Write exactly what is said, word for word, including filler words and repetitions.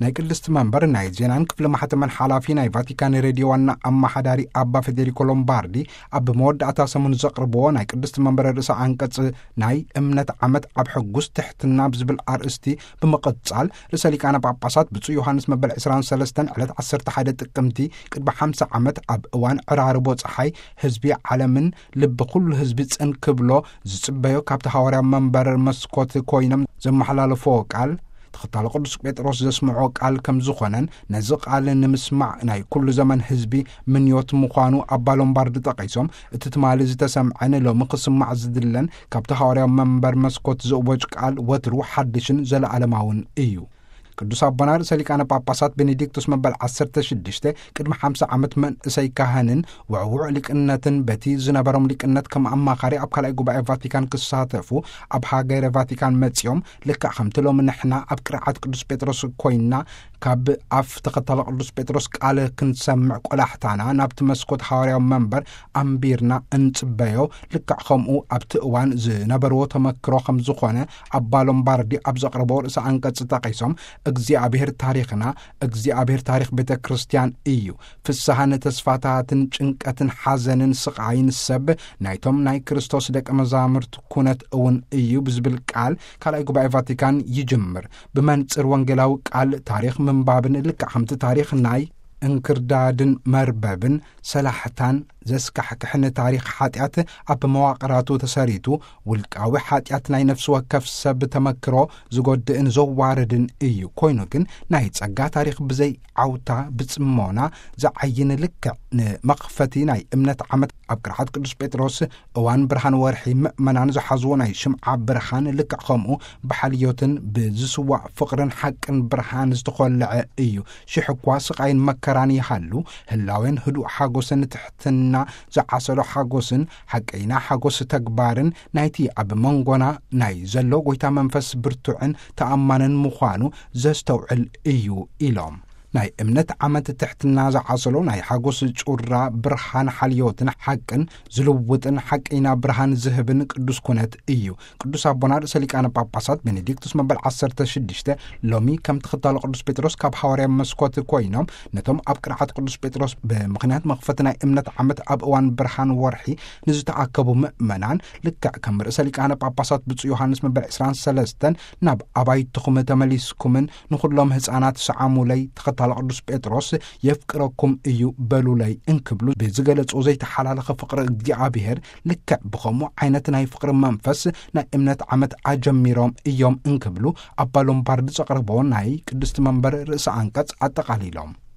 ናይ ቅድስት መንበር ናይ ዜናን ክፍለ ማሕተመን ሓላፊ ናይ ቫቲካን ሬድዮ ዋና ኣማሓዳሪ ኣባ ፌዴሪኮ ሎምባርዲ ኣብ መወዳእታ ሰሙን ዘቕርብዎ ናይ ቅድስት መንበር ርእሰ አንቀጽ ናይ እምነት ዓመት ኣብ ሕጉስ ትሕትና ብዝብል ኣርእስቲ ብመቐጻል ርእሰ ሊቃነ ጳጳሳት ብፁዕ ዮሐንስ መበል عشرين وثلاثة ዕለት عشرة واحد ጥቅምቲ ቅድሚ خمسين ዓመት ኣብ እዋን ዕራርቦ ፀሓይ ህዝቢ ዓለምን ልቢ ኩሉ ህዝቢ ጽንክብሎ ዝጽበዮ ካብቲ ሐዋርያ መንበር መስኮት ኮይኖም ዘመሓላለፎ ቃል ተኸታለ ቅዱስ ጴጥሮስ ዘስምዖ ቃል ከም ዝኾነን ነዚ ቃል ንምስማዕ ናይ ኩሉ ዘመን ህዝቢ ምንዮት ምዃኑ ኣባ ሎምባርዲ ጠቒሶም እቲ ትማሊ ዝተሰምዐን ሎሚ ክስማዕ ዝድለን ካብቲ ሐዋርያ መንበር መስኮት ዝእወጅ ቃል ወትሩ ሓድሽን ዘለዓለማውን እዩ። ቅዱስ አባና ርእሰ ሊቃነ ጳጳሳት ቤኔዲክቶስ መበል عشرة وستة ቅድሚ خمسين ዓመት መንእሰይ ካህንን ውዕውዕ ሊቅነትን በቲ ዝነበሮም ሊቅነት ከም ኣማኻሪ ኣብ ካልኣይ ጉባኤ ቫቲካን ክሳተፉ ኣብ ሃገረ ቫቲካን መጺኦም ልክዕ ከምቲ ሎሚ ንሕና ኣብ ቅርዓት ቅዱስ ጴጥሮስ ኮይና ካብ ኣፍ ተኸታለ ቅዱስ ጴጥሮስ ቃል ክንሰምዕ ቆላሕታና ናብቲ መስኮት ሐዋርያዊ መንበር ኣንቢርና እንጽበዮ ልክዕ ከምኡ ኣብቲ እዋን ዝነበርዎ ተመክሮ ከም ዝኾነ ኣባ ሎምባርዲ ኣብ ዘቕረቦ ርእሰ አንቀጽ ጠቒሶም እግዚአብሔር ታሪኽና እግዚአብሔር ታሪኽ ቤተ ክርስቲያን እዩ ፍስሐን ተስፋታትን ጭንቀትን ሓዘንን ስቃይን ሰብ ናይቶም ናይ ክርስቶስ ደቀ መዛሙርት ኩነት እውን እዩ ብዝብል ቃል ካልኣይ ጉባኤ ቫቲካን ይጅምር ብመንጽር ወንጌላዊ ቃል ታሪኽ ምንባብን ልክዕ ከምቲ ታሪኽ ናይ እንክርዳድን መርበብን ሰላሕታን ዘስካሕክሕን ታሪኽ ሓጢአት ኣብ መዋቕራቱ ተሰሪቱ ውልቃዊ ሓጢአት ናይ ነፍሲ ወከፍ ሰብ ተመክሮ ዝጎድእን ዘዋርድን እዩ ኮይኑ ግን ናይ ጸጋ ታሪኽ ብዘይ ዓውታ ብጽሞና ዝዓይን ልክዕ ንመኽፈቲ ናይ እምነት ዓመት ኣብ ቅርዓት ቅዱስ ጴጥሮስ እዋን ብርሃን ወርሒ ምእመናን ዝሓዝዎ ናይ ሽምዓ ብርሃን ልክዕ ከምኡ ብሓልዮትን ብዝስዋዕ ፍቕርን ሓቅን ብርሃን ዝተኸልዐ እዩ ሽሕ እኳ ስቃይን መከራን ይሃሉ ህላዌን ህዱእ ሓጎስን ትሕትና ዝዓሰሎ ሓጎስን ሓቀይና ሓጎስ ተግባርን ናይቲ ኣብ መንጎና ናይ ዘሎ ጎይታ መንፈስ ብርቱዕን ተኣማንን ምዃኑ ዘስተውዕል እዩ ኢሎም ናይ እምነት ዓመት ትሕትና ዝዓሰሎ ናይ ሓጎስ ጩራ ብርሃን ሓልዮትን ሓቅን ዝልውጥን ሓቀይና ብርሃን ዝህብን ቅዱስ ኩነት እዩ ቅዱስ አቦና ርእሰ ሊቃነ ጳጳሳት ቤኔዲክቶስ መበል عشرة وستة ሎሚ ከም ተኸታለ ቅዱስ ጴጥሮስ ካብ ሐዋርያ መስኮት ኮይኖም ነቶም ኣብ ቅርዓት ቅዱስ ጴጥሮስ ብምኽንያት መኽፈቲ ናይ እምነት ዓመት ኣብ እዋን ብርሃን ወርሒ ንዝተኣከቡ ምእመናን ልክዕ ከም ርእሰ ሊቃነ ጳጳሳት ብፁዕ ዮሐንስ መበል عشرين وثلاثة ናብ ኣባይትኹም ተመሊስኩምን ንኹሎም ህፃናት ሰዓሙለይ ተኸታለ ቅዱስ ጴጥሮስ የፍቅረኩም እዩ በሉለይ እንክብሉ ብዝገለጹ ዘይተሓላለኸ ፍቅሪ እግዚአብሔር ልክዕ ብኸምኡ ዓይነት ናይ ፍቅሪ መንፈስ ናይ እምነት ዓመት ኣጀሚሮም እዮም እንክብሉ ኣባ ሎምባርዲ ዘቕረቦ ናይ ቅድስት መንበር ርእሰ አንቀጽ ኣጠቃሊሎም